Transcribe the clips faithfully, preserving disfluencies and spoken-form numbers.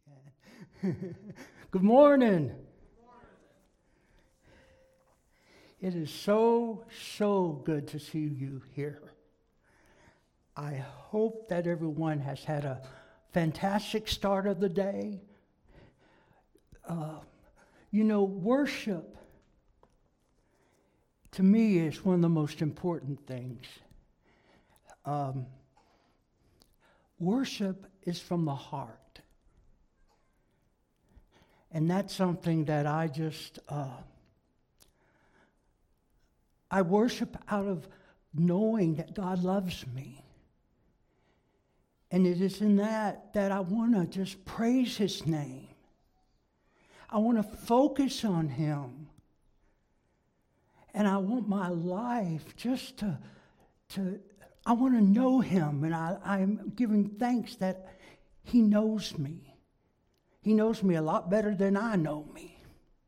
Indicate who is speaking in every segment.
Speaker 1: Good morning. It is so, so good to see you here. I hope that everyone has had a fantastic start of the day. Uh, you know, worship, to me, is one of the most important things. Um, worship is from the heart. And that's something that I just, uh, I worship out of knowing that God loves me. And it is in that that I want to just praise His name. I want to focus on Him. And I want my life just to, to I want to know Him. And I, I'm giving thanks that He knows me. He knows me a lot better than I know me.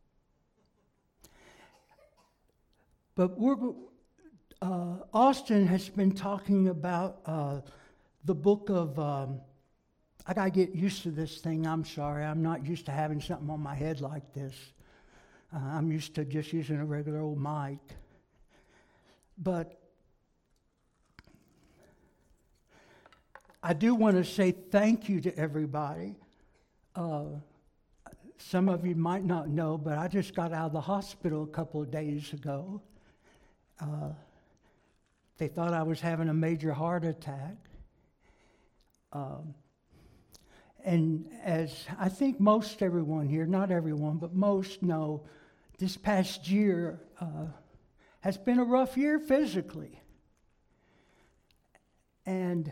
Speaker 1: But we're, uh, Austin has been talking about uh, the book of, um, I got to get used to this thing. I'm sorry. I'm not used to having something on my head like this. Uh, I'm used to just using a regular old mic. But I do want to say thank you to everybody. Uh, some of you might not know, but I just got out of the hospital a couple of days ago. Uh, they thought I was having a major heart attack. Um, and as I think most everyone here, not everyone, but most know, this past year uh, has been a rough year physically. And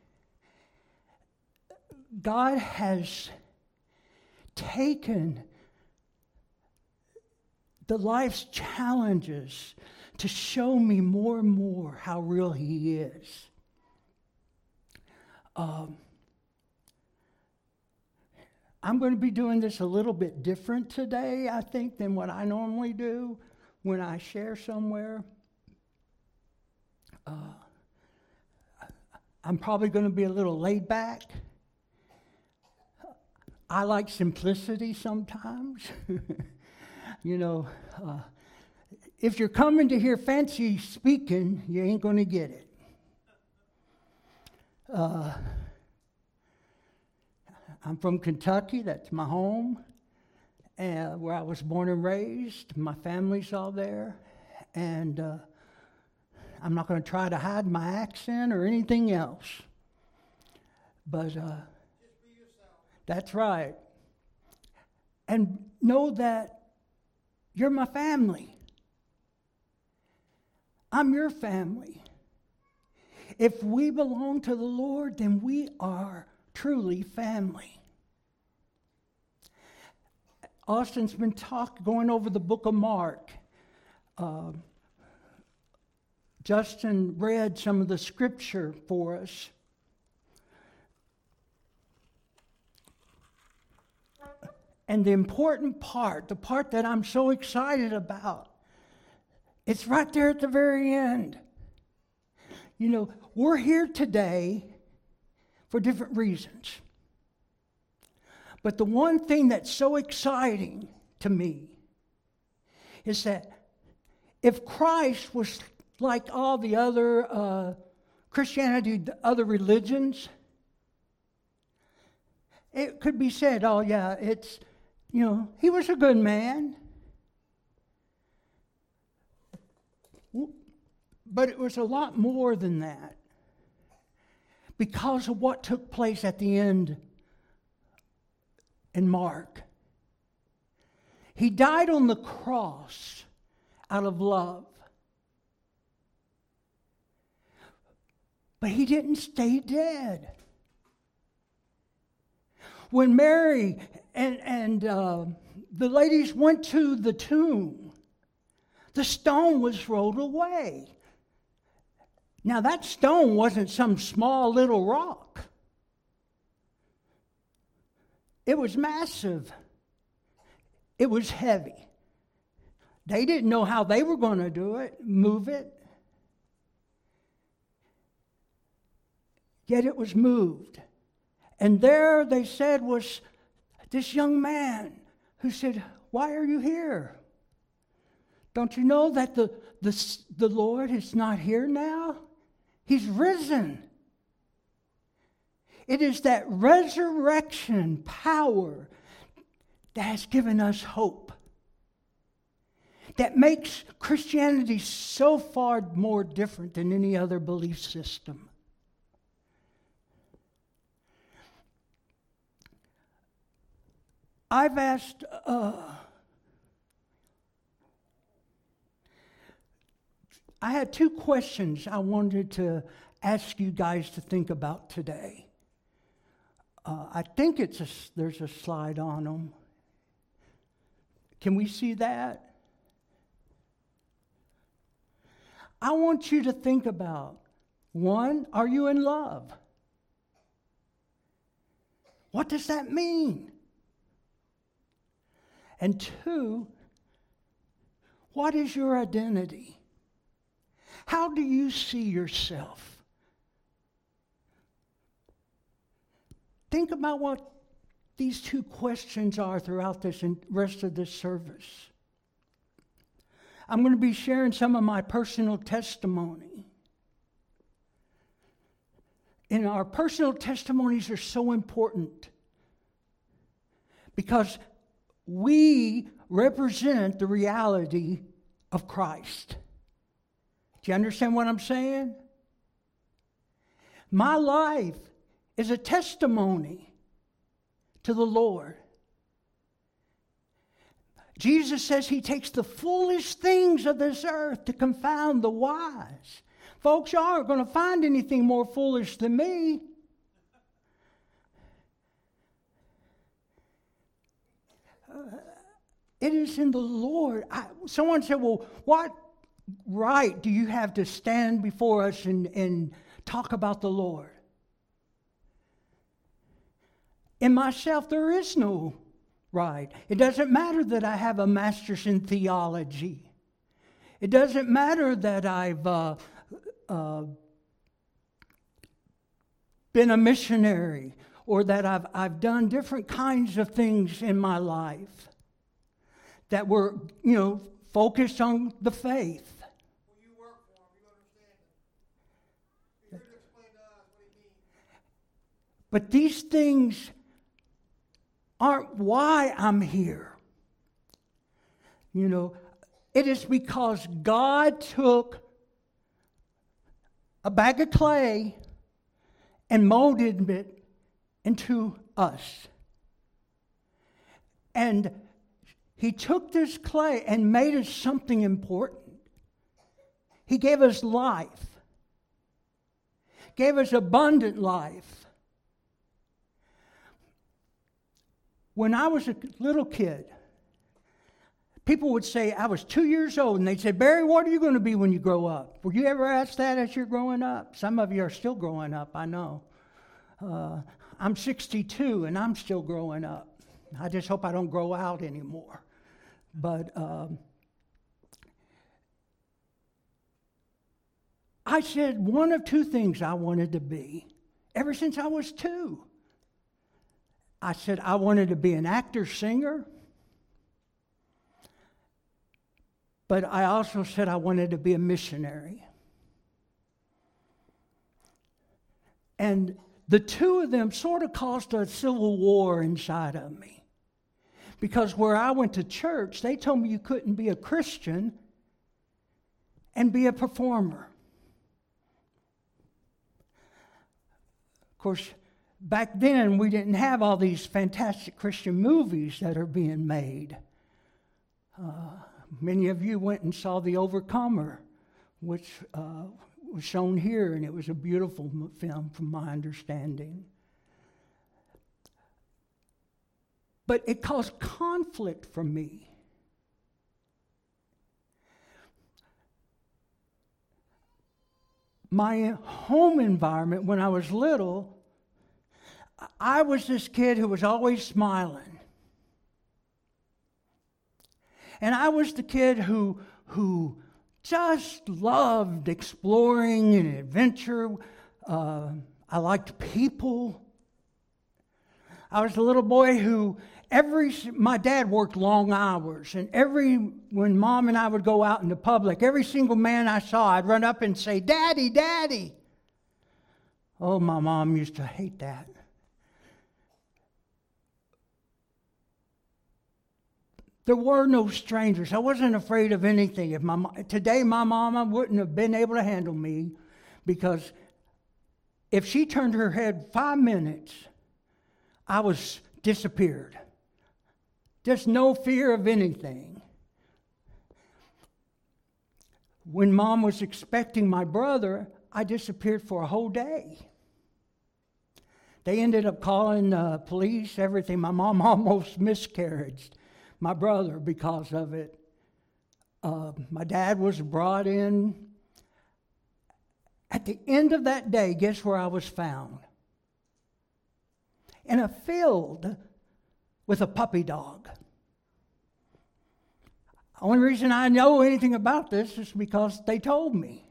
Speaker 1: God has taken the life's challenges to show me more and more how real He is. Um, I'm going to be doing this a little bit different today, I think, than what I normally do when I share somewhere. Uh, I'm probably going to be a little laid back. I like simplicity sometimes. you know, uh, if you're coming to hear fancy speaking, you ain't going to get it. Uh, I'm from Kentucky. That's my home, and where I was born and raised. My family's all there, and uh, I'm not going to try to hide my accent or anything else. But uh, that's right. And know that you're my family. I'm your family. If we belong to the Lord, then we are truly family. Austin's been talk, going over the book of Mark. Uh, Justin read some of the scripture for us. And the important part, the part that I'm so excited about, it's right there at the very end. You know, we're here today for different reasons. But the one thing that's so exciting to me is that if Christ was like all the other uh, Christianity, the other religions, it could be said, oh yeah, it's, you know, he was a good man. But it was a lot more than that. Because of what took place at the end in Mark. He died on the cross out of love. But He didn't stay dead. When Mary and, and uh, the ladies went to the tomb, the stone was rolled away. Now, that stone wasn't some small little rock. It was massive. It was heavy. They didn't know how they were going to do it, move it. Yet it was moved. And there, they said, was this young man who said, "Why are you here? Don't you know that the, the, the Lord is not here now? He's risen." It is that resurrection power that has given us hope, that makes Christianity so far more different than any other belief system. I've asked, uh, I had two questions I wanted to ask you guys to think about today. Uh, I think it's a, there's a slide on them. Can we see that? I want you to think about, one, are you in love? What does that mean? And two, what is your identity? How do you see yourself? Think about what these two questions are throughout this and rest of this service. I'm going to be sharing some of my personal testimony. And our personal testimonies are so important because we represent the reality of Christ. Do you understand what I'm saying? My life is a testimony to the Lord. Jesus says he takes the foolish things of this earth to confound the wise. Folks, y'all aren't going to find anything more foolish than me. Uh, it is in the Lord. I, someone said, well, what right do you have to stand before us and, and talk about the Lord? In myself, there is no right. It doesn't matter that I have a master's in theology. It doesn't matter that I've uh, uh, been a missionary or that I've, I've done different kinds of things in my life that were, you know, focused on the faith.
Speaker 2: Well, you work for him. You understand it. You're here to explain to us what he means.
Speaker 1: But these things aren't why I'm here. You know, it is because God took a bag of clay and molded it into us. And he took this clay and made it something important. He gave us life. Gave us abundant life. When I was a little kid, people would say I was two years old, and they'd say, "Barry, what are you going to be when you grow up?" Were you ever asked that as you're growing up? Some of you are still growing up, I know. Uh, I'm sixty-two, and I'm still growing up. I just hope I don't grow out anymore. But um, I said one of two things I wanted to be ever since I was two. I said I wanted to be an actor, singer, but I also said I wanted to be a missionary. And the two of them sort of caused a civil war inside of me. Because where I went to church, they told me you couldn't be a Christian and be a performer. Of course, back then, we didn't have all these fantastic Christian movies that are being made. Uh, many of you went and saw The Overcomer, which uh, was shown here, and it was a beautiful film from my understanding. But it caused conflict for me. My home environment when I was little, I was this kid who was always smiling. And I was the kid who, who just loved exploring and adventure. Uh, I liked people. I was the little boy who, every, my dad worked long hours, and every, when Mom and I would go out in the public, every single man I saw, I'd run up and say, "Daddy, Daddy." Oh, my mom used to hate that. There were no strangers. I wasn't afraid of anything. If my today my mama wouldn't have been able to handle me, because if she turned her head five minutes, I was disappeared. Just no fear of anything. When Mom was expecting my brother, I disappeared for a whole day. They ended up calling the police, everything. My mom almost miscarried my brother because of it. Uh, my dad was brought in. At the end of that day, guess where I was found? In a field with a puppy dog. The only reason I know anything about this is because they told me.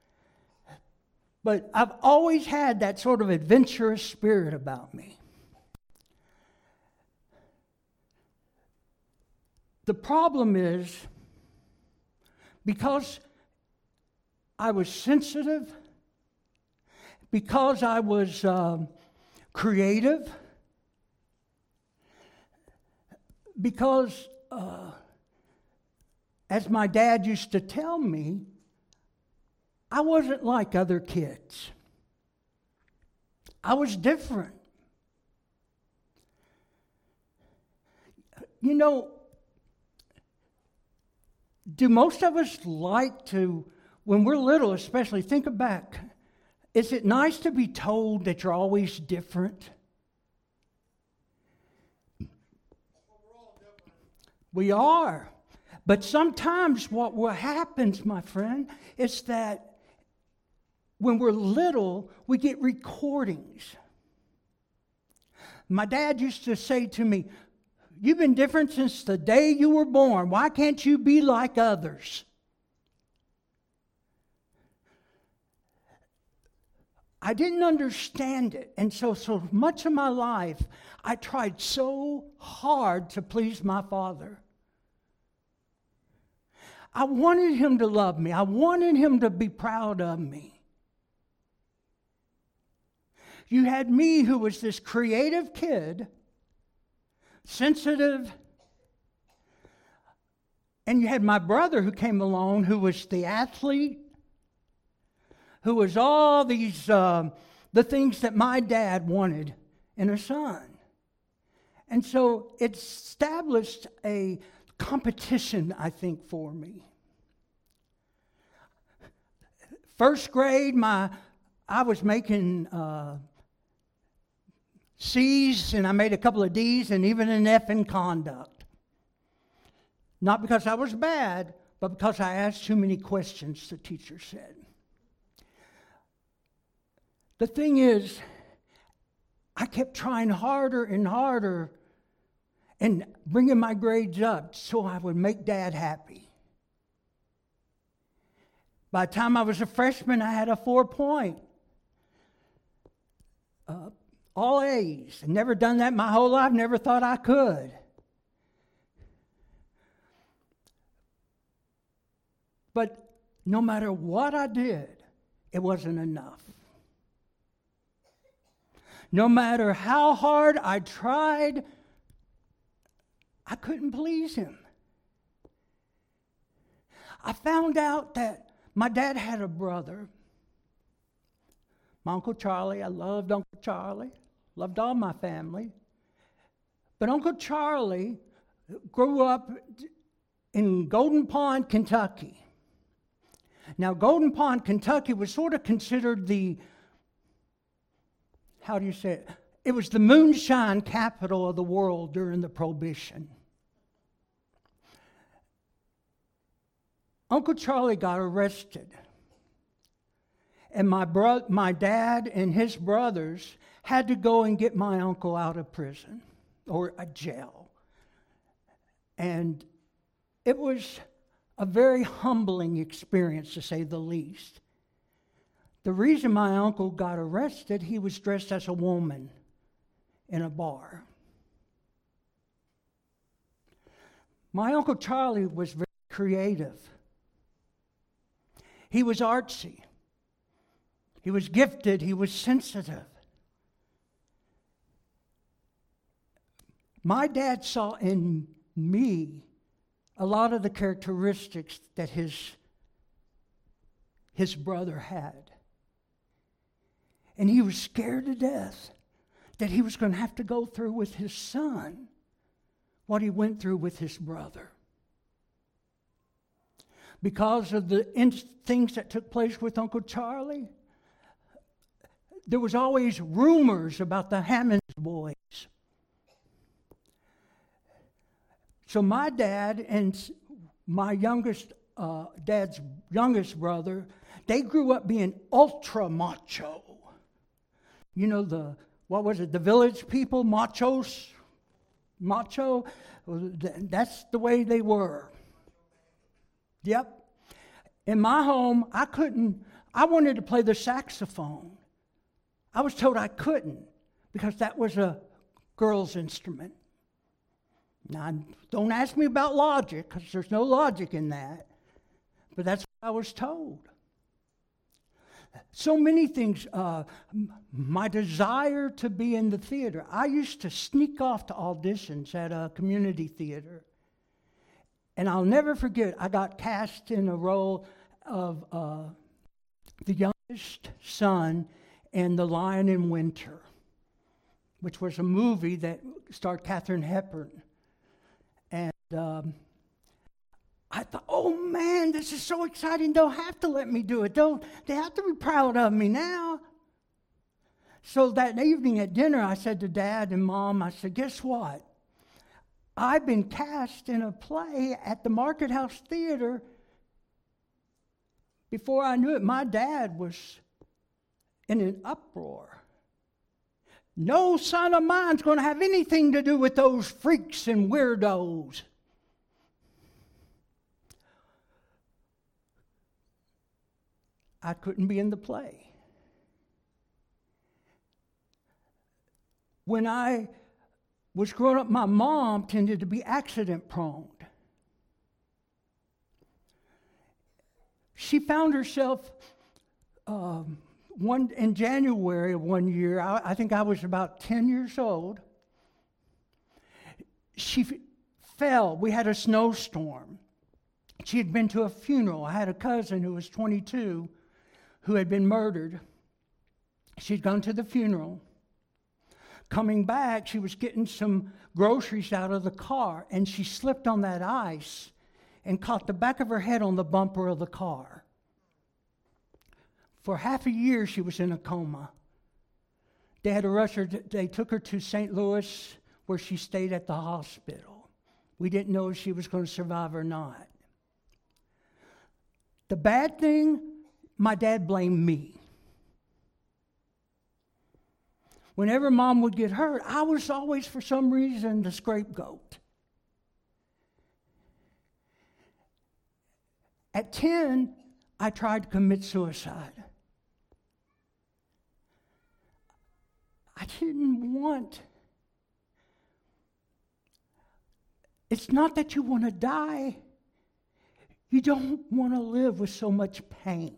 Speaker 1: But I've always had that sort of adventurous spirit about me. The problem is, because I was sensitive, because I was uh, creative, because, uh, as my dad used to tell me, I wasn't like other kids. I was different. You know, do most of us like to, when we're little especially, think back, is it nice to be told that you're always different?
Speaker 2: Well, we're all different.
Speaker 1: We are. But sometimes what, what happens, my friend, is that when we're little, we get recordings. My dad used to say to me, "You've been different since the day you were born. Why can't you be like others?" I didn't understand it. And so, so much of my life, I tried so hard to please my father. I wanted him to love me. I wanted him to be proud of me. You had me, who was this creative kid, sensitive, and you had my brother who came along, who was the athlete, who was all these, uh, the things that my dad wanted in a son. And so it established a competition, I think, for me. First grade, my I was making uh, C's, and I made a couple of D's, and even an F in conduct. Not because I was bad, but because I asked too many questions, the teacher said. The thing is, I kept trying harder and harder and bringing my grades up so I would make Dad happy. By the time I was a freshman, I had a four point. Uh, all A's. I'd never done that my whole life, never thought I could. But no matter what I did, it wasn't enough. No matter how hard I tried, I couldn't please him. I found out that my dad had a brother, my Uncle Charlie. I loved Uncle Charlie, loved all my family. But Uncle Charlie grew up in Golden Pond, Kentucky. Now, Golden Pond, Kentucky was sort of considered the, how do you say it? It was the moonshine capital of the world during the Prohibition. Uncle Charlie got arrested. And my bro- my dad and his brothers had to go and get my uncle out of prison or a jail. And it was a very humbling experience, to say the least. The reason my uncle got arrested, he was dressed as a woman in a bar. My Uncle Charlie was very creative. He was artsy. He was gifted. He was sensitive. My dad saw in me a lot of the characteristics that his, his brother had. And he was scared to death that he was going to have to go through with his son what he went through with his brother. Because of the in- things that took place with Uncle Charlie, there was always rumors about the Hammonds boys. So my dad and my youngest, uh, dad's youngest brother, they grew up being ultra macho. You know, the, what was it, the village people, machos, macho, that's the way they were. Yep. In my home, I couldn't, I wanted to play the saxophone. I was told I couldn't because that was a girl's instrument. Now, don't ask me about logic because there's no logic in that, but that's what I was told. So many things, uh, my desire to be in the theater. I used to sneak off to auditions at a community theater. And I'll never forget, I got cast in a role of uh, the youngest son in The Lion in Winter, which was a movie that starred Katharine Hepburn. And um, I thought, oh man, this is so exciting. They'll have to let me do it. They'll, they have to be proud of me now. So that evening at dinner, I said to Dad and Mom, I said, guess what? I've been cast in a play at the Market House Theater. Before I knew it, my dad was in an uproar. No son of mine's going to have anything to do with those freaks and weirdos. I couldn't be in the play. When I was growing up, my mom tended to be accident prone. She found herself um, one in January of one year. I, I think I was about ten years old. She f- fell. We had a snowstorm. She had been to a funeral. I had a cousin who was twenty-two who had been murdered. She'd gone to the funeral. Coming back, she was getting some groceries out of the car, and she slipped on that ice and caught the back of her head on the bumper of the car. For half a year, she was in a coma. They had to rush her. To, they took her to Saint Louis, where she stayed at the hospital. We didn't know if she was going to survive or not. The bad thing, my dad blamed me. Whenever Mom would get hurt, I was always, for some reason, the scapegoat. At ten, I tried to commit suicide. I didn't want. It's not that you want to die. You don't want to live with so much pain.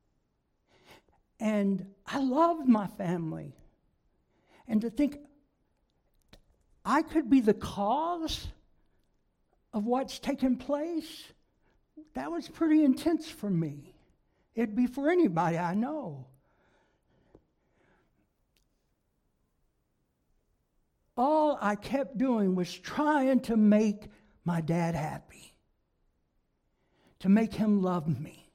Speaker 1: And I loved my family. And to think I could be the cause of what's taken place, that was pretty intense for me. It'd be for anybody I know. All I kept doing was trying to make my dad happy, to make him love me.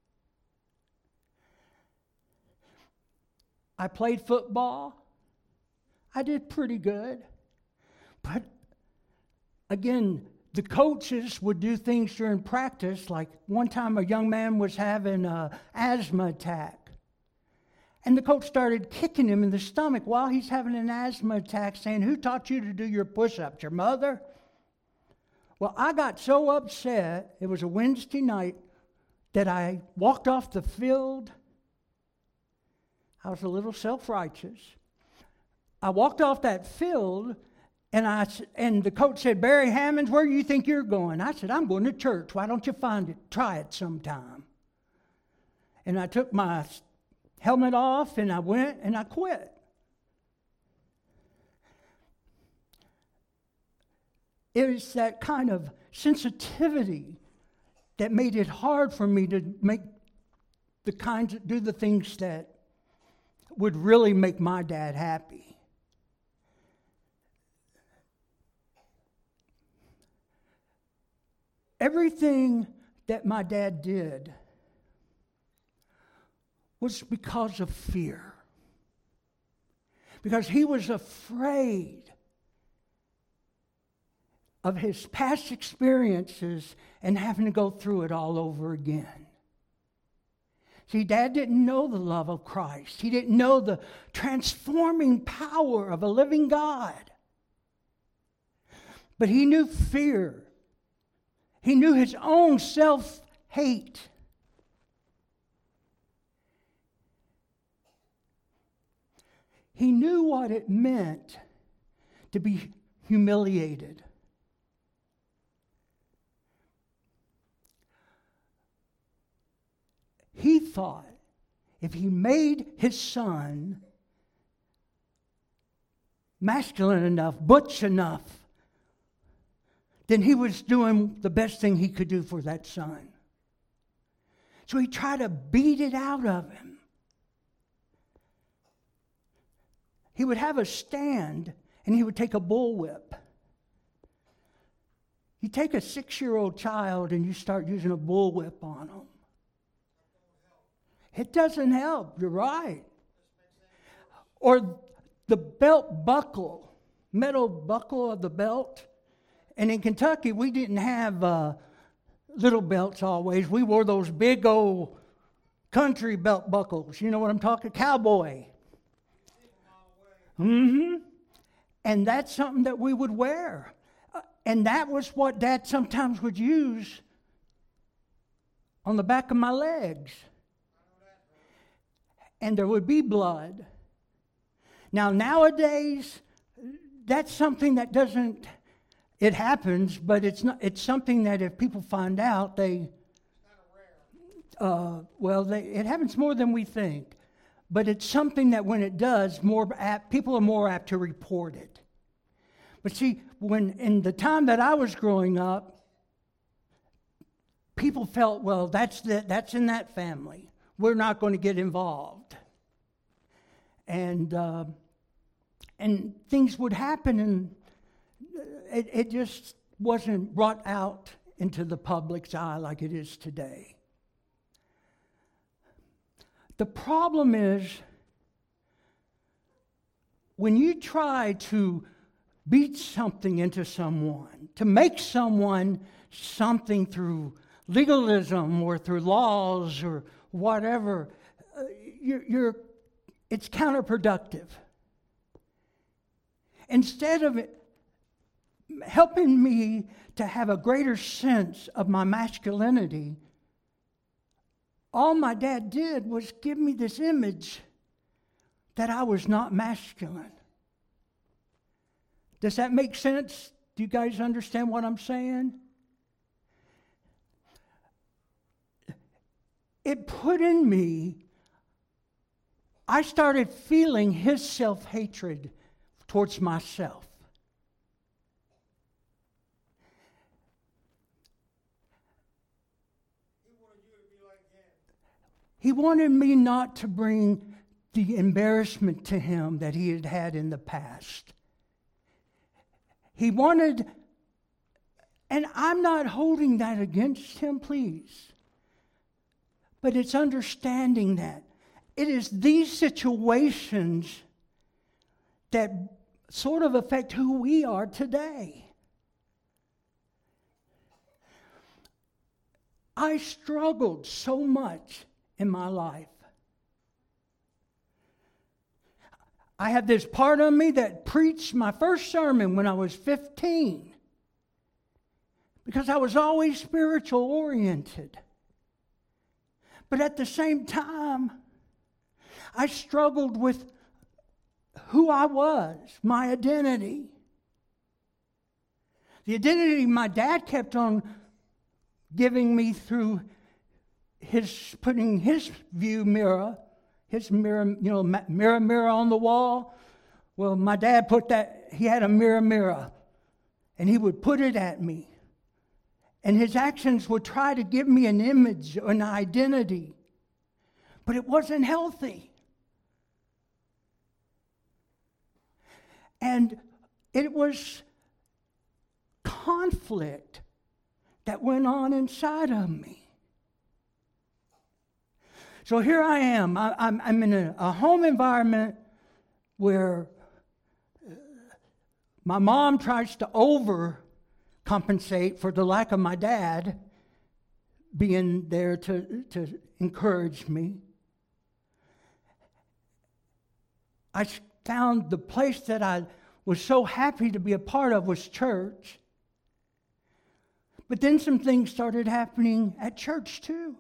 Speaker 1: I played football. I did pretty good. But again, the coaches would do things during practice, like one time a young man was having an asthma attack. And the coach started kicking him in the stomach while he's having an asthma attack, saying, "Who taught you to do your push-ups, your mother?" Well, I got so upset, it was a Wednesday night, that I walked off the field. I was a little self-righteous. I walked off that field, And I s- and the coach said, Barry Hammonds, where do you think you're going? I said, I'm going to church. Why don't you find it? Try it sometime. And I took my s- helmet off and I went and I quit. It was that kind of sensitivity that made it hard for me to make the kinds of, do the things that would really make my dad happy. Everything that my dad did was because of fear. Because he was afraid of his past experiences and having to go through it all over again. See, Dad didn't know the love of Christ. He didn't know the transforming power of a living God. But he knew fear. He knew his own self-hate. He knew what it meant to be humiliated. He thought if he made his son masculine enough, butch enough, then he was doing the best thing he could do for that son. So he tried to beat it out of him. He would have a stand and he would take a bullwhip. You take a six-year-old child and you start using a bullwhip on them. It doesn't help, you're right. Or the belt buckle, metal buckle of the belt. And in Kentucky, we didn't have uh, little belts always. We wore those big old country belt buckles. You know what I'm talking? Cowboy. Mm-hmm. And that's something that we would wear. Uh, and that was what Dad sometimes would use on the back of my legs. And there would be blood. Now, nowadays, that's something that doesn't, it happens, but it's not. It's something that if people find out, they, uh, well, they, it happens more than we think. But it's something that when it does, more apt, people are more apt to report it. But see, when in the time that I was growing up, people felt, well, that's the, that's in that family. We're not going to get involved. And uh, and things would happen, and it, it just wasn't brought out into the public's eye like it is today. The problem is when you try to beat something into someone, to make someone something through legalism or through laws or whatever, uh, you're, you're, it's counterproductive. Instead of it helping me to have a greater sense of my masculinity, all my dad did was give me this image that I was not masculine. Does that make sense? Do you guys understand what I'm saying? It put in me, I started feeling his self-hatred towards myself.
Speaker 2: He wanted you to be like him.
Speaker 1: He wanted me not to bring the embarrassment to him that he had had in the past. He wanted, and I'm not holding that against him, please. But it's understanding that it is these situations that sort of affect who we are today. I struggled so much in my life. I have this part of me that preached my first sermon when I was fifteen because I was always spiritual oriented. But at the same time, I struggled with who I was, my identity. The identity my dad kept on giving me through his putting his view mirror, his mirror, you know, mirror, mirror on the wall. Well, my dad put that, he had a mirror, mirror, and he would put it at me. And his actions would try to give me an image, an identity, but it wasn't healthy. And it was conflict that went on inside of me. So here I am. I, I'm, I'm in a, a home environment where my mom tries to overcompensate for the lack of my dad being there to, to encourage me. I found the place that I was so happy to be a part of was church. But then some things started happening at church too.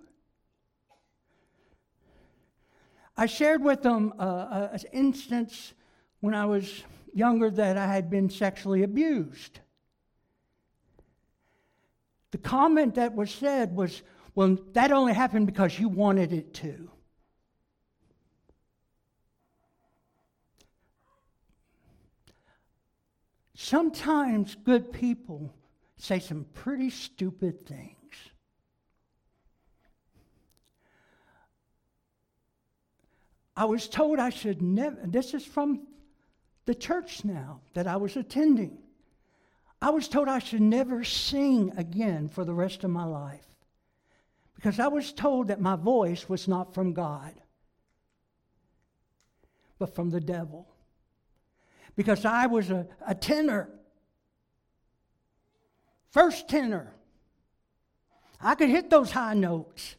Speaker 1: I shared with them uh, an instance when I was younger that I had been sexually abused. The comment that was said was, well, that only happened because you wanted it to. Sometimes good people say some pretty stupid things. I was told I should never, this is from the church now that I was attending. I was told I should never sing again for the rest of my life because I was told that my voice was not from God, but from the devil. Because I was a, a tenor, first tenor. I could hit those high notes.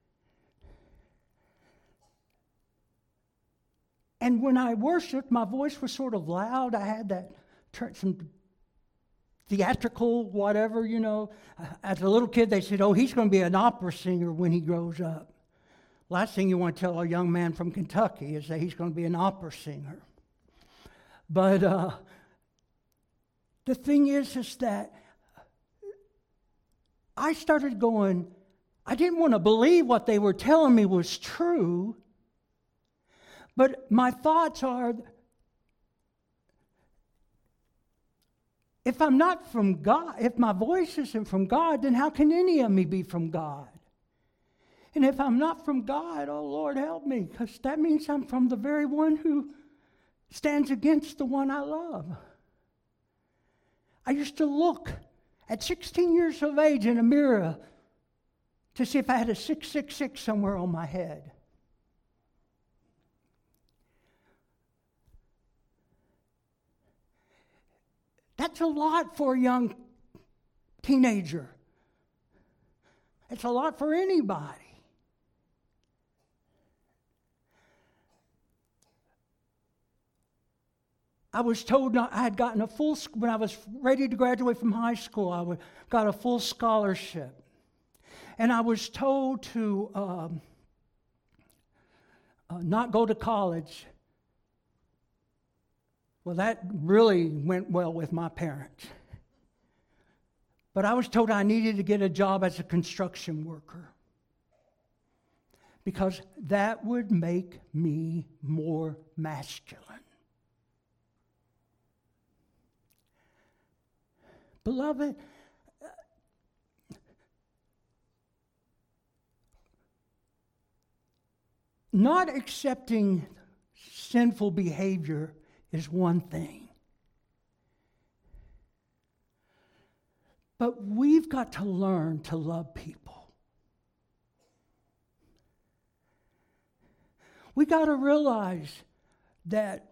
Speaker 1: And when I worshiped, my voice was sort of loud. I had that, some theatrical whatever, you know. As a little kid, they said, oh, he's going to be an opera singer when he grows up. Last thing you want to tell a young man from Kentucky is that he's going to be an opera singer. But uh, the thing is, is that I started going, I didn't want to believe what they were telling me was true. But my thoughts are, if I'm not from God, if my voice isn't from God, then how can any of me be from God? And if I'm not from God, oh Lord, help me, because that means I'm from the very one who stands against the one I love. I used to look at sixteen years of age in a mirror to see if I had a six six six somewhere on my head. That's a lot for a young teenager. It's a lot for anybody. I was told not, I had gotten a full, when I was ready to graduate from high school, I would, got a full scholarship. And I was told to um, uh, not go to college. Well, that really went well with my parents. But I was told I needed to get a job as a construction worker because that would make me more masculine. Beloved, not accepting sinful behavior is one thing. But we've got to learn to love people. We got to realize that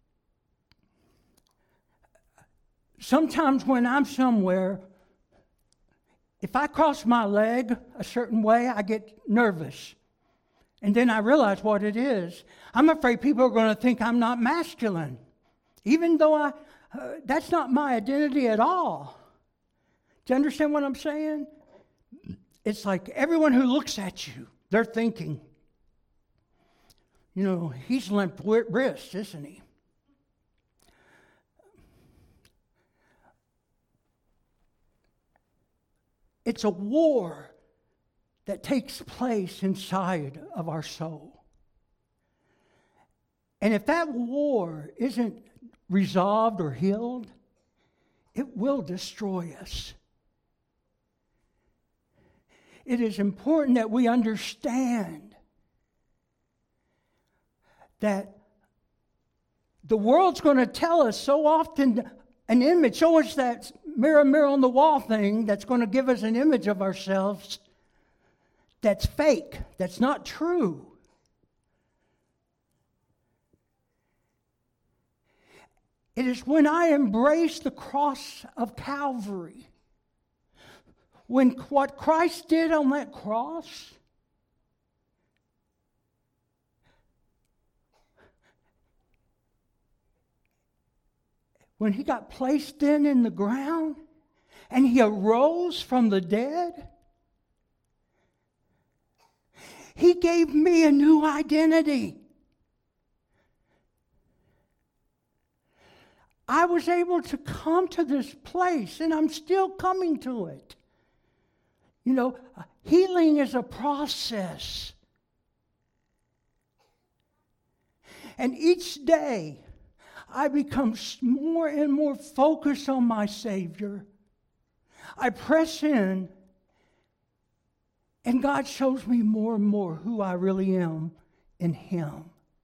Speaker 1: sometimes when I'm somewhere, if I cross my leg a certain way, I get nervous. And then I realize what it is. I'm afraid people are going to think I'm not masculine. Even though I, uh, that's not my identity at all. Do you understand what I'm saying? It's like everyone who looks at you, they're thinking, you know, he's limp wrist, isn't he? It's a war that takes place inside of our soul. And if that war isn't resolved or healed, it will destroy us. It is important that we understand that the world's going to tell us so often an image, show us that mirror, mirror on the wall thing that's going to give us an image of ourselves that's fake, that's not true. It is when I embrace the cross of Calvary, when what Christ did on that cross, when he got placed in in the ground and he arose from the dead, he gave me a new identity. I was able to come to this place, and I'm still coming to it. You know, healing is a process. And each day, I become more and more focused on my Savior. I press in, and God shows me more and more who I really am in Him.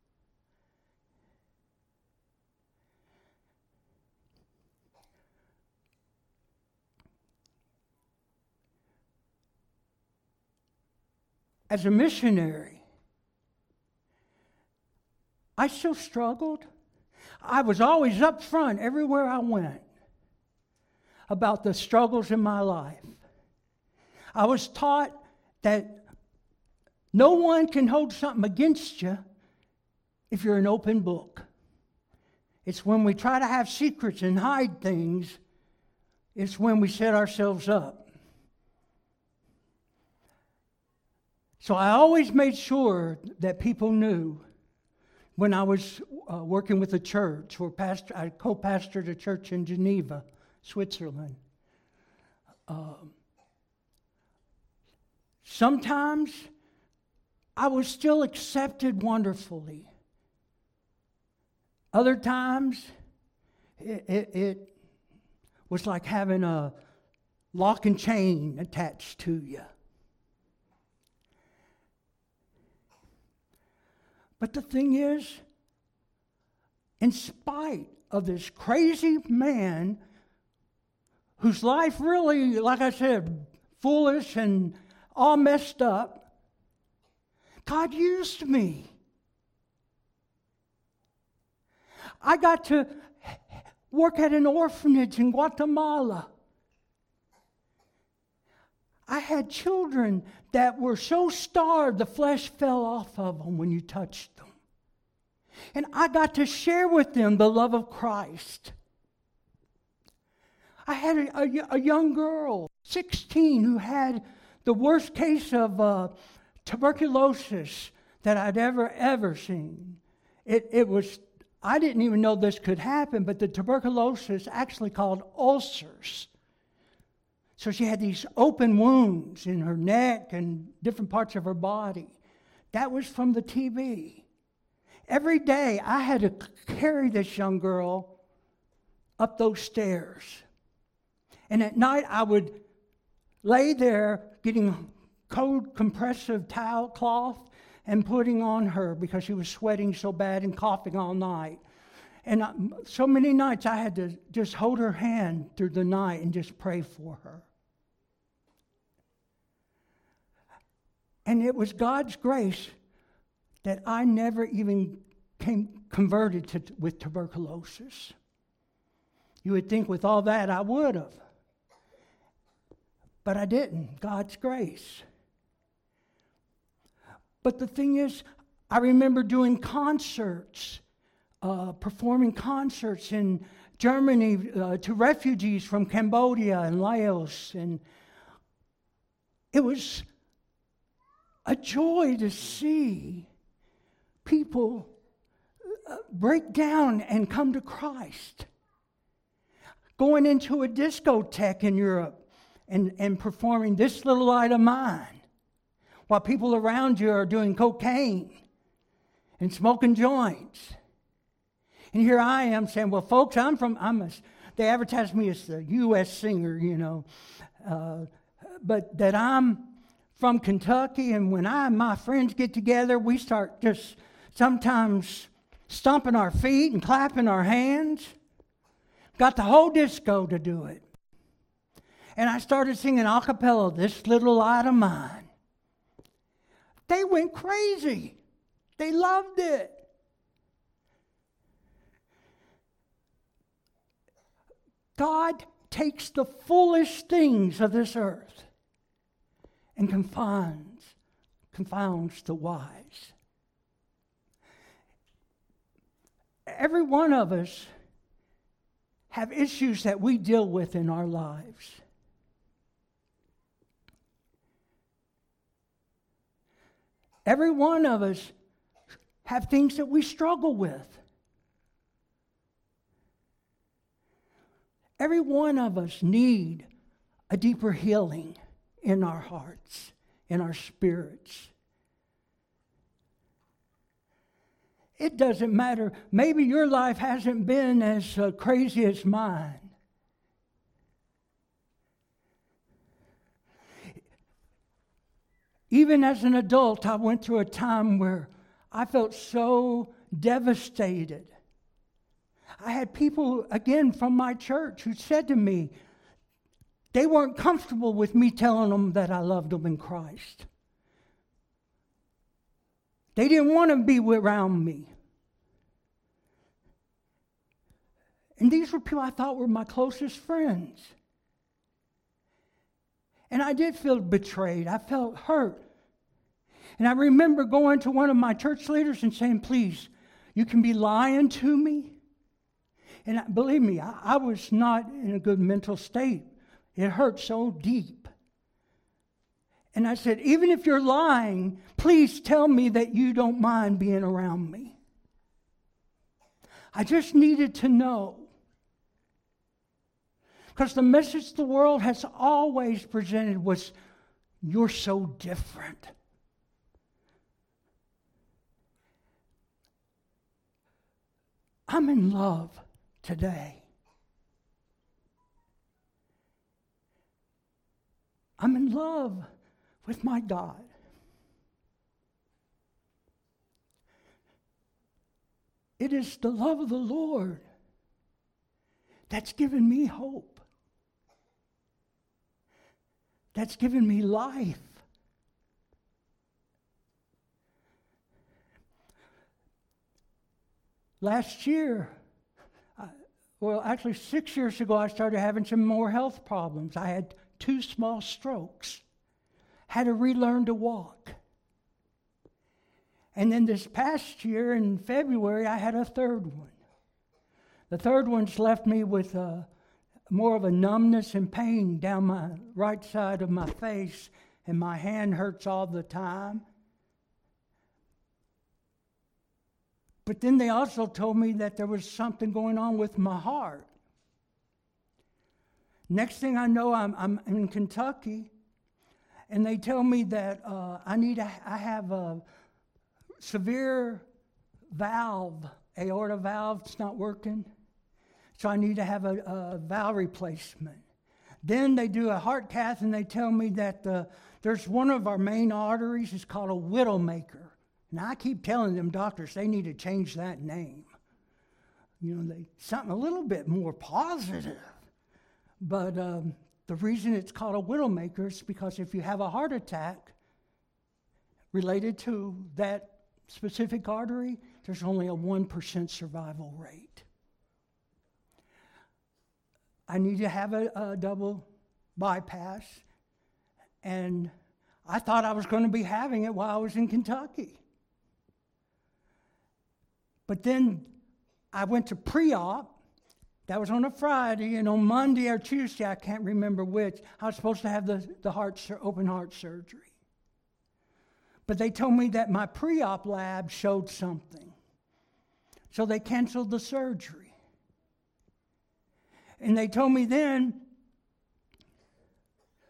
Speaker 1: As a missionary, I still struggled. I was always up front everywhere I went about the struggles in my life. I was taught that no one can hold something against you if you're an open book. It's when we try to have secrets and hide things, it's when we set ourselves up. So I always made sure that people knew when I was uh, working with a church, or pastor, I co-pastored a church in Geneva, Switzerland. Um, sometimes I was still accepted wonderfully. Other times it, it, it was like having a lock and chain attached to you. But the thing is, in spite of this crazy man whose life really, like I said, foolish and all messed up, God used me. I got to work at an orphanage in Guatemala. I had children that were so starved the flesh fell off of them when you touched them. And I got to share with them the love of Christ. I had a, a, a young girl, sixteen, who had the worst case of uh, tuberculosis that I'd ever, ever seen. It, it was, I didn't even know this could happen, but the tuberculosis actually called ulcers. So she had these open wounds in her neck and different parts of her body. That was from the T B. Every day I had to carry this young girl up those stairs. And at night I would lay there getting cold compressive towel cloth and putting on her because she was sweating so bad and coughing all night. And I, so many nights I had to just hold her hand through the night and just pray for her. And it was God's grace that I never even came converted to, with tuberculosis. You would think with all that I would have. But I didn't. God's grace. But the thing is, I remember doing concerts, uh, performing concerts in Germany uh, to refugees from Cambodia and Laos. And it was a joy to see people uh, break down and come to Christ. Going into a discotheque in Europe and, and performing this little light of mine while people around you are doing cocaine and smoking joints. And here I am saying, well, folks, I'm from, I'm a, they advertise me as the U S singer, you know, uh, but that I'm from Kentucky, and when I and my friends get together, we start just sometimes stomping our feet and clapping our hands. Got the whole disco to do it. And I started singing a cappella, This Little Light of Mine. They went crazy. They loved it. God takes the foolish things of this earth and confounds, confounds the wise. Every one of us have issues that we deal with in our lives. Every one of us have things that we struggle with. Every one of us need a deeper healing in our hearts, in our spirits. It doesn't matter. Maybe your life hasn't been as uh, crazy as mine. Even as an adult, I went through a time where I felt so devastated. I had people, again, from my church who said to me, they weren't comfortable with me telling them that I loved them in Christ. They didn't want to be around me. And these were people I thought were my closest friends. And I did feel betrayed. I felt hurt. And I remember going to one of my church leaders and saying, please, you can be lying to me. And believe me, I, I was not in a good mental state. It hurt so deep. And I said, even if you're lying, please tell me that you don't mind being around me. I just needed to know. Because the message the world has always presented was, you're so different. I'm in love today. I'm in love with my God. It is the love of the Lord that's given me hope. That's given me life. Last year, uh, well, actually six years ago, I started having some more health problems. I had two small strokes. Had to relearn to walk. And then this past year in February, I had a third one. The third one's left me with uh, more of a numbness and pain down my right side of my face, and my hand hurts all the time. But then they also told me that there was something going on with my heart. Next thing I know, I'm, I'm in Kentucky, and they tell me that uh, I need a, I have a severe valve, aorta valve, it's not working, so I need to have a, a valve replacement. Then they do a heart cath, and they tell me that the, there's one of our main arteries, it's called a widowmaker. And I keep telling them doctors they need to change that name. You know, they something a little bit more positive. But um, the reason it's called a widowmaker is because if you have a heart attack related to that specific artery, there's only a one percent survival rate. I need to have a, a double bypass, and I thought I was going to be having it while I was in Kentucky. But then I went to pre-op. That was on a Friday, and on Monday or Tuesday, I can't remember which, I was supposed to have the, the heart open heart surgery. But they told me that my pre-op lab showed something. So they canceled the surgery. And they told me then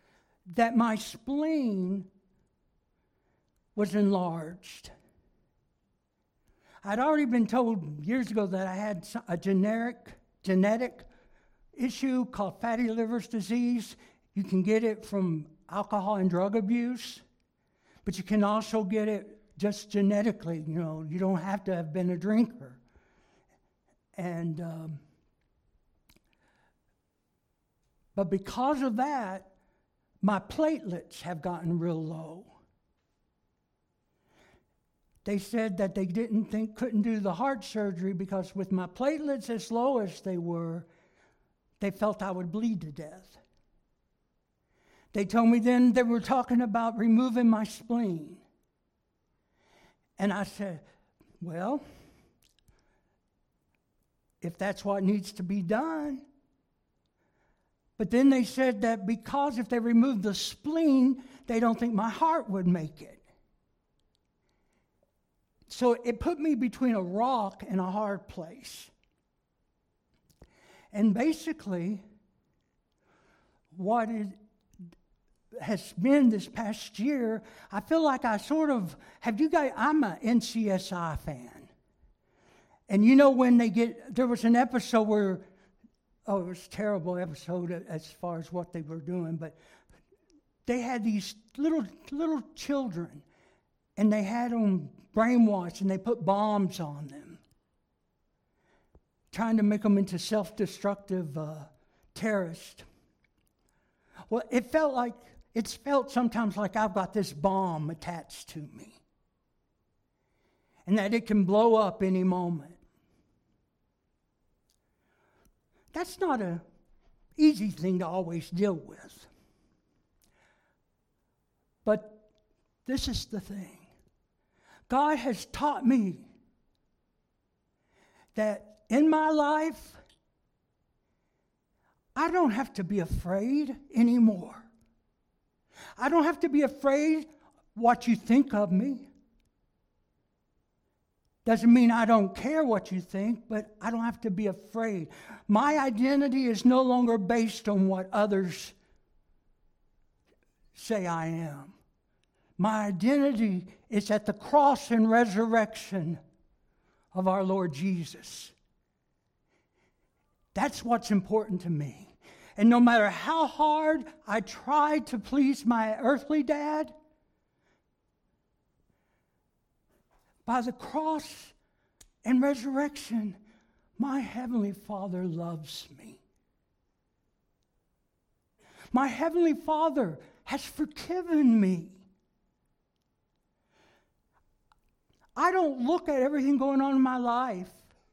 Speaker 1: that my spleen was enlarged. I'd already been told years ago that I had a generic, genetic issue called fatty liver disease. You can get it from alcohol and drug abuse, but you can also get it just genetically. You know, you don't have to have been a drinker. And um, but because of that, my platelets have gotten real low. They said that they didn't think, couldn't do the heart surgery because with my platelets as low as they were, they felt I would bleed to death. They told me then they were talking about removing my spleen. And I said, well, if that's what needs to be done. But then they said that because if they removed the spleen, they don't think my heart would make it. So it put me between a rock and a hard place. And basically, what it has been this past year, I feel like I sort of, have you guys, I'm an N C S I fan. And you know when they get, there was an episode where, oh, it was a terrible episode as far as what they were doing, but they had these little little children, and they had them brainwashed, and they put bombs on them, trying to make them into self-destructive uh, terrorists. Well, it felt like, it's felt sometimes like I've got this bomb attached to me, and that it can blow up any moment. That's not an easy thing to always deal with. But this is the thing. God has taught me that in my life, I don't have to be afraid anymore. I don't have to be afraid what you think of me. Doesn't mean I don't care what you think, but I don't have to be afraid. My identity is no longer based on what others say I am. My identity is at the cross and resurrection of our Lord Jesus. That's what's important to me. And no matter how hard I tried to please my earthly dad, by the cross and resurrection, my Heavenly Father loves me. My Heavenly Father has forgiven me. I don't look at everything going on in my life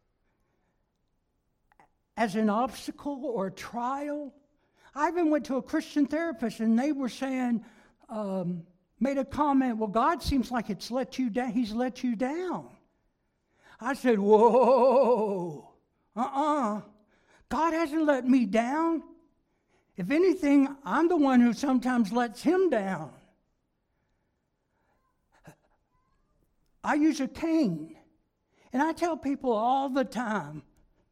Speaker 1: as an obstacle or a trial. I even went to a Christian therapist, and they were saying, um, made a comment, well, God seems like it's let you down. He's let you down. I said, whoa, uh-uh. God hasn't let me down. If anything, I'm the one who sometimes lets him down. I use a cane, and I tell people all the time,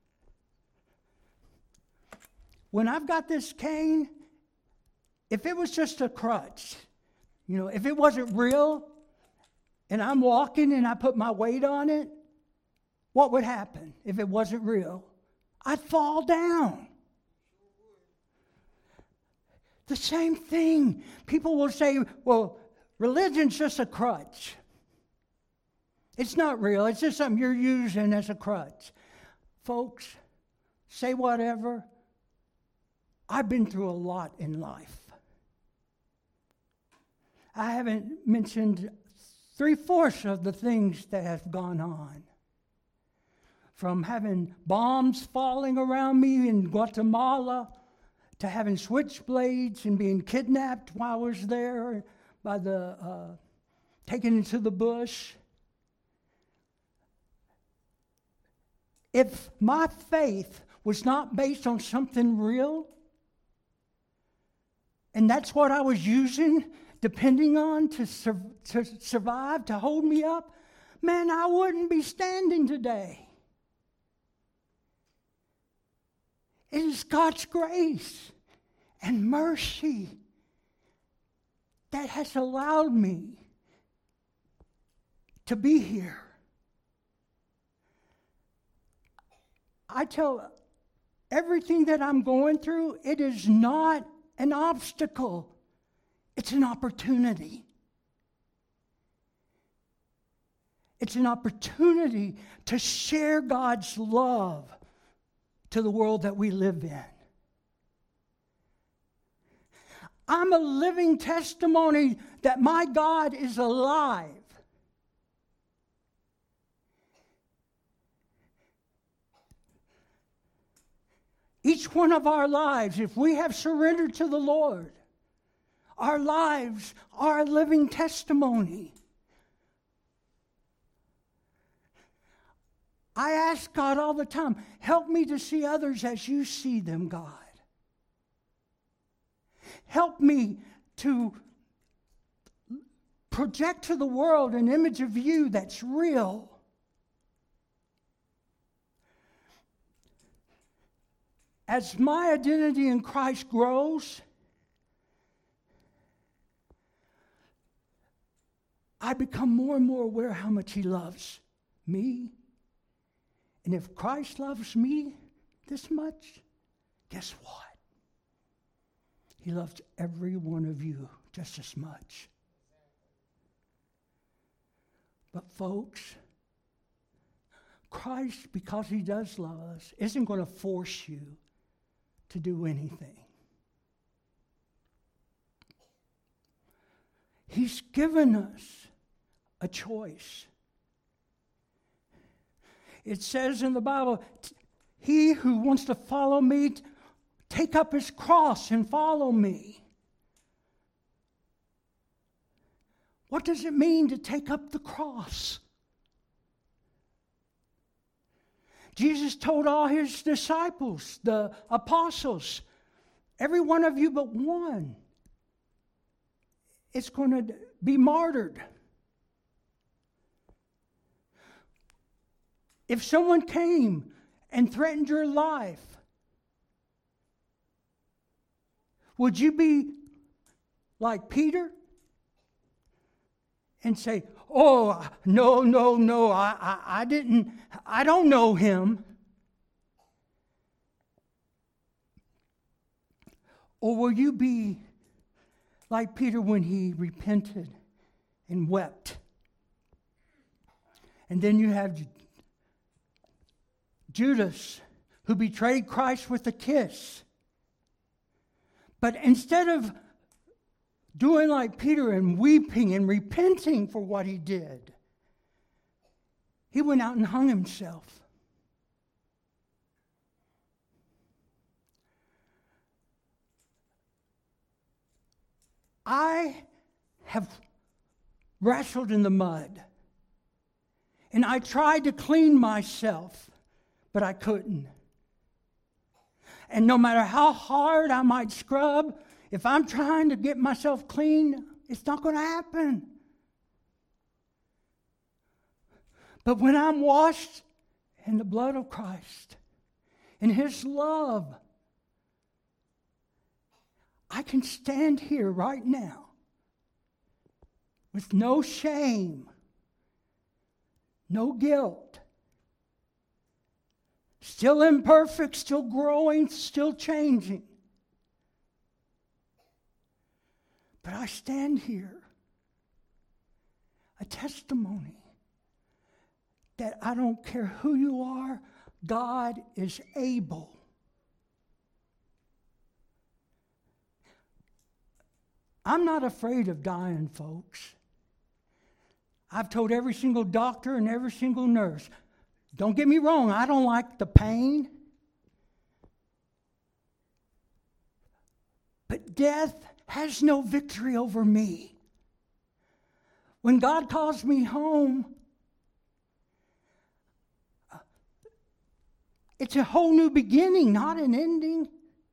Speaker 1: when I've got this cane, if it was just a crutch, you know, if it wasn't real, and I'm walking and I put my weight on it, what would happen if it wasn't real? I'd fall down. The same thing. People will say, well, religion's just a crutch. It's not real. It's just something you're using as a crutch. Folks, say whatever. I've been through a lot in life. I haven't mentioned three-fourths of the things that have gone on. From having bombs falling around me in Guatemala, to having switchblades and being kidnapped while I was there by the, uh, taken into the bush. If my faith was not based on something real, and that's what I was using, depending on to, sur- to survive, to hold me up, man, I wouldn't be standing today. It is God's grace and mercy that has allowed me to be here. I tell everything that I'm going through, it is not an obstacle. It's an opportunity. It's an opportunity to share God's love to the world that we live in. I'm a living testimony that my God is alive. Each one of our lives, if we have surrendered to the Lord, our lives are a living testimony. I ask God all the time, help me to see others as you see them, God. Help me to project to the world an image of you that's real. As my identity in Christ grows, I become more and more aware how much He loves me. And if Christ loves me this much, guess what? He loves every one of you just as much. But folks, Christ, because He does love us, isn't going to force you to do anything. He's given us a choice. It says in the Bible, he who wants to follow me, take up his cross and follow me. What does it mean to take up the cross? Jesus told all his disciples, the apostles, every one of you but one is going to be martyred. If someone came and threatened your life, would you be like Peter and say, oh, no, no, no, I, I, I didn't, I don't know him? Or will you be like Peter when he repented and wept? And then you have Judas, who betrayed Christ with a kiss. But instead of doing like Peter and weeping and repenting for what he did, he went out and hung himself. I have wrestled in the mud, and I tried to clean myself, but I couldn't. And no matter how hard I might scrub, if I'm trying to get myself clean, it's not going to happen. But when I'm washed in the blood of Christ, in His love, I can stand here right now with no shame, no guilt. Still imperfect, still growing, still changing. But I stand here, a testimony that I don't care who you are, God is able. I'm not afraid of dying, folks. I've told every single doctor and every single nurse, don't get me wrong, I don't like the pain. But death has no victory over me. When God calls me home, it's a whole new beginning, not an ending.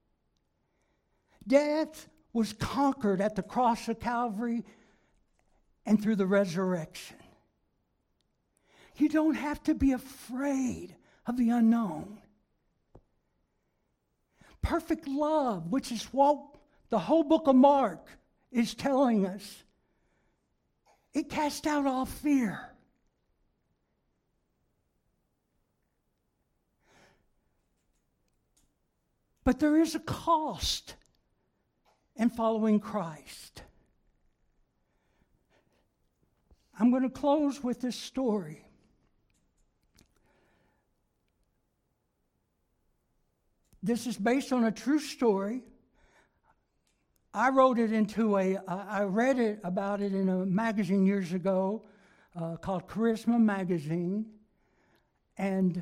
Speaker 1: Death was conquered at the cross of Calvary and through the resurrection. You don't have to be afraid of the unknown. Perfect love, which is what the whole book of Mark is telling us. It casts out all fear. But there is a cost in following Christ. I'm going to close with this story. This is based on a true story. I wrote it into a, I read it about it in a magazine years ago uh, called Charisma Magazine. And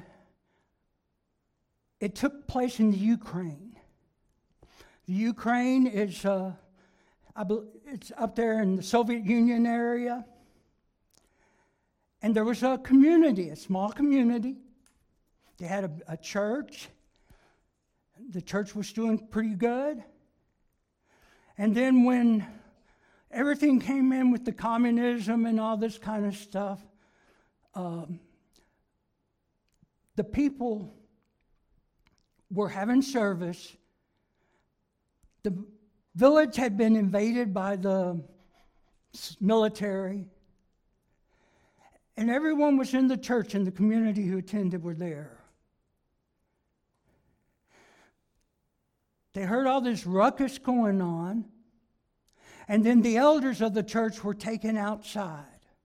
Speaker 1: it took place in the Ukraine. The Ukraine is, uh, I be, it's up there in the Soviet Union area. And there was a community, a small community. They had a, a church. The church was doing pretty good. And then when everything came in with the communism and all this kind of stuff, um, the people were having service. The village had been invaded by the military. And everyone was in the church, and the community who attended were there. They heard all this ruckus going on, and then the elders of the church were taken outside.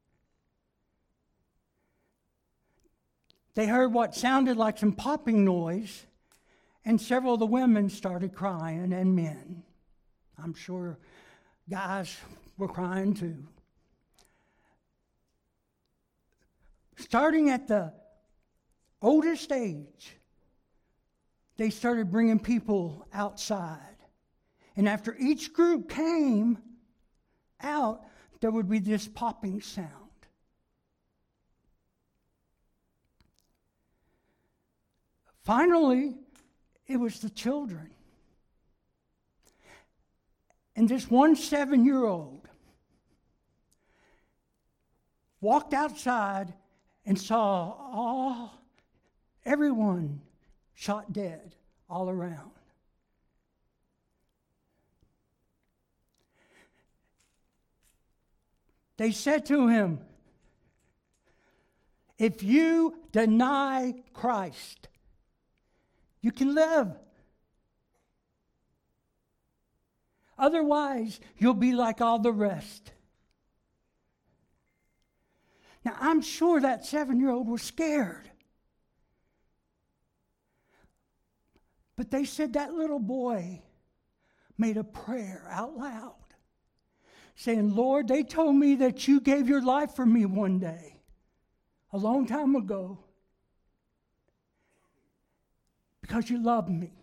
Speaker 1: They heard what sounded like some popping noise, and several of the women started crying, and men. I'm sure guys were crying too. Starting at the oldest age, they started bringing people outside. And after each group came out, there would be this popping sound. Finally, it was the children. And this one seven-year-old walked outside and saw all, everyone shot dead all around. They said to him, if you deny Christ, you can live. Otherwise, you'll be like all the rest. Now, I'm sure that seven-year-old was scared. But they said that little boy made a prayer out loud, saying, Lord, they told me that you gave your life for me one day, a long time ago, because you love me.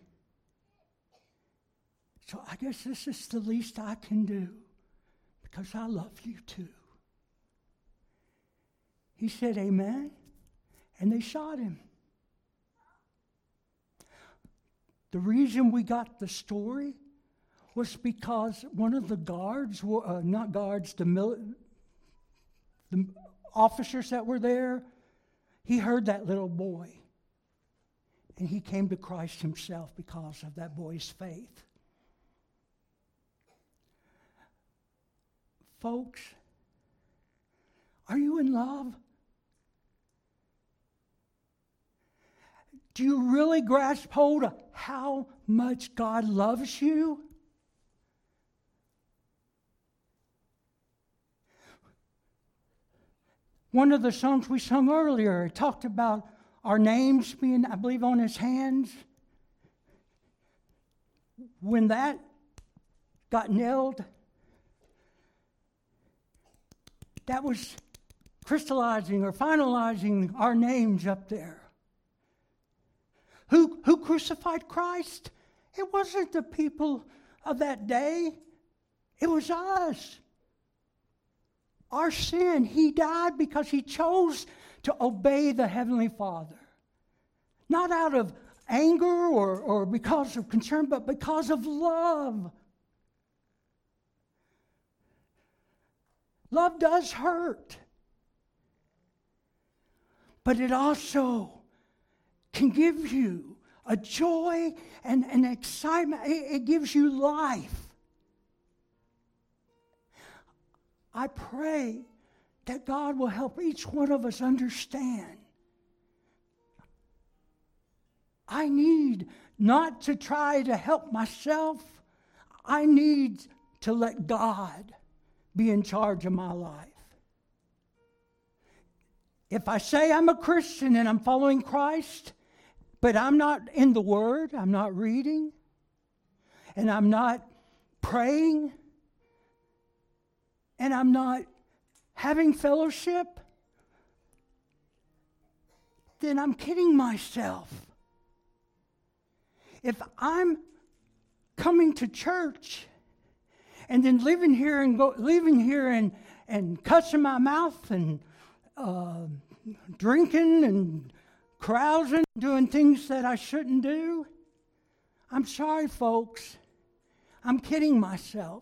Speaker 1: So I guess this is the least I can do, because I love you too. He said, amen, and they shot him. The reason we got the story was because one of the guards, uh, not guards, the, mili- the officers that were there, he heard that little boy. And he came to Christ himself because of that boy's faith. Folks, are you in love? Do you really grasp hold of how much God loves you? One of the songs we sung earlier, it talked about our names being, I believe, on his hands. When that got nailed, that was crystallizing or finalizing our names up there. Who, who crucified Christ? It wasn't the people of that day. It was us. Our sin. He died because he chose to obey the Heavenly Father. Not out of anger or, or because of concern, but because of love. Love does hurt. But it also can give you a joy and an excitement. It, it gives you life. I pray that God will help each one of us understand. I need not to try to help myself. I need to let God be in charge of my life. If I say I'm a Christian and I'm following Christ, but I'm not in the Word, I'm not reading, and I'm not praying, and I'm not having fellowship, then I'm kidding myself. If I'm coming to church and then leaving here and go, leaving here and, and cussing my mouth and uh, drinking and carousing, doing things that I shouldn't do, I'm sorry, folks. I'm kidding myself.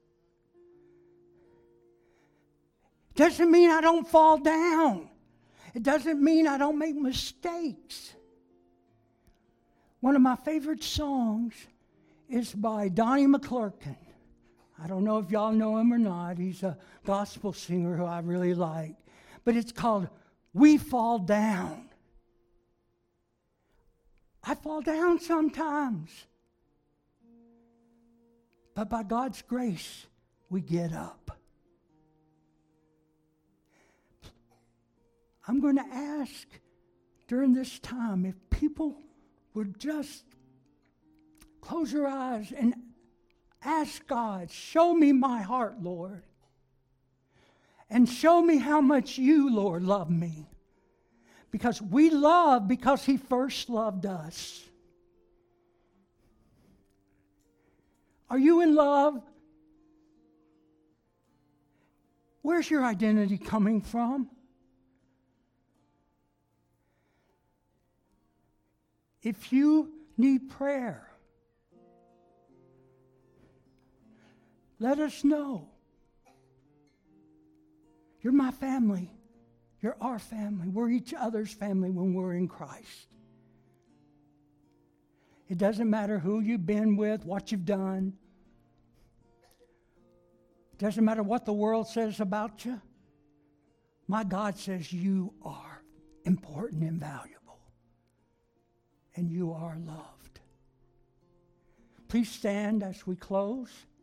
Speaker 1: Doesn't mean I don't fall down. It doesn't mean I don't make mistakes. One of my favorite songs is by Donnie McClurkin. I don't know if y'all know him or not. He's a gospel singer who I really like. But it's called We Fall Down. I fall down sometimes. But by God's grace, we get up. I'm going to ask during this time if people would just close your eyes and ask God, show me my heart, Lord. And show me how much you, Lord, love me. Because we love because he first loved us. Are you in love? Where's your identity coming from? If you need prayer, let us know. You're my family. You're our family. We're each other's family when we're in Christ. It doesn't matter who you've been with, what you've done. It doesn't matter what the world says about you. My God says you are important and valuable. And you are loved. Please stand as we close.